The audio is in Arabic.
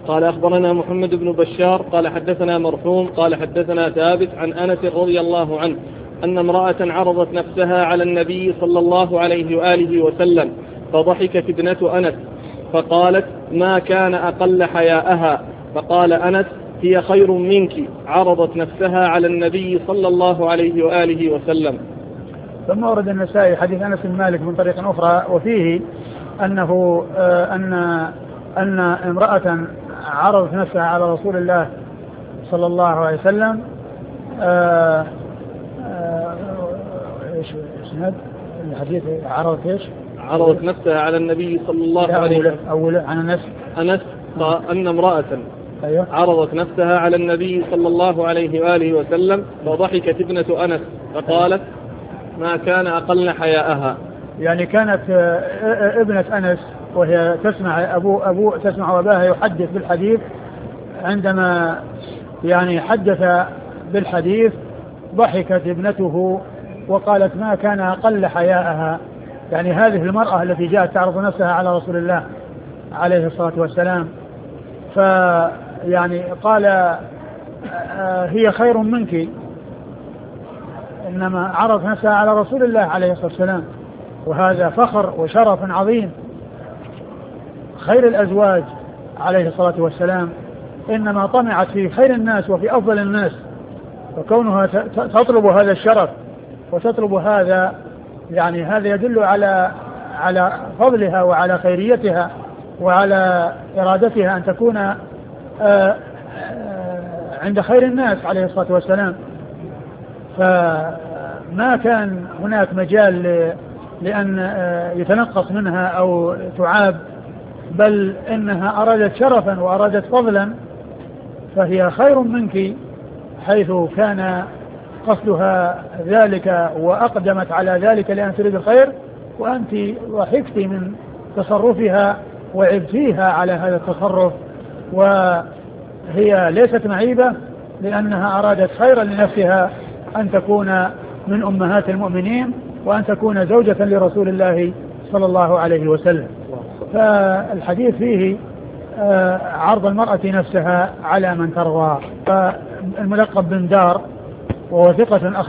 قال أخبرنا محمد بن بشار قال حدثنا مرحوم قال حدثنا ثابت عن أنس رضي الله عنه أن امرأة عرضت نفسها على النبي صلى الله عليه وآله وسلم فضحكت ابنة أنس فقالت ما كان أقل حياءها، فقال أنس هي خير منك عرضت نفسها على النبي صلى الله عليه وآله وسلم. ثم ورد النسائي حديث أنس بن مالك من طريق أخرى وفيه أنه أن امرأة عرضت نفسها على رسول الله صلى الله عليه وسلم ايش اسناد الحديث؟ عرضت نفسها على النبي صلى الله عليه وسلم. أولا عن أنس أن امرأة عرضت نفسها على النبي صلى الله عليه وآله وسلم فضحكت ابنة أنس فقالت ما كان أقل حياءها. يعني كانت ابنة أنس وهي تسمع أباها يحدث بالحديث، عندما يعني حدث بالحديث ضحكت ابنته وقالت ما كان أقل حياءها، يعني هذه المرأة التي جاءت تعرض نفسها على رسول الله عليه الصلاة والسلام، فيعني قال هي خير منك، إنما عرض نفسها على رسول الله عليه الصلاة والسلام، وهذا فخر وشرف عظيم. خير الأزواج عليه الصلاة والسلام إنما طمعت في خير الناس وفي أفضل الناس، وكونها تطلب هذا الشرف وتطلب هذا، يعني هذا يدل على فضلها وعلى خيريتها وعلى إرادتها أن تكون عند خير الناس عليه الصلاة والسلام. فما كان هناك مجال لأن يتنقص منها أو تعاب، بل إنها أرادت شرفا وأرادت فضلا، فهي خير منك حيث كان قصدها ذلك وأقدمت على ذلك لأن تريد الخير، وأنت ضحكت من تصرفها وعبتيها على هذا التصرف، وهي ليست معيبة لأنها أرادت خيرا لنفسها أن تكون من أمهات المؤمنين وأن تكون زوجة لرسول الله صلى الله عليه وسلم. فالحديث فيه عرض المرأة نفسها على من ترضى. فالملقب بن دار وهو ثقة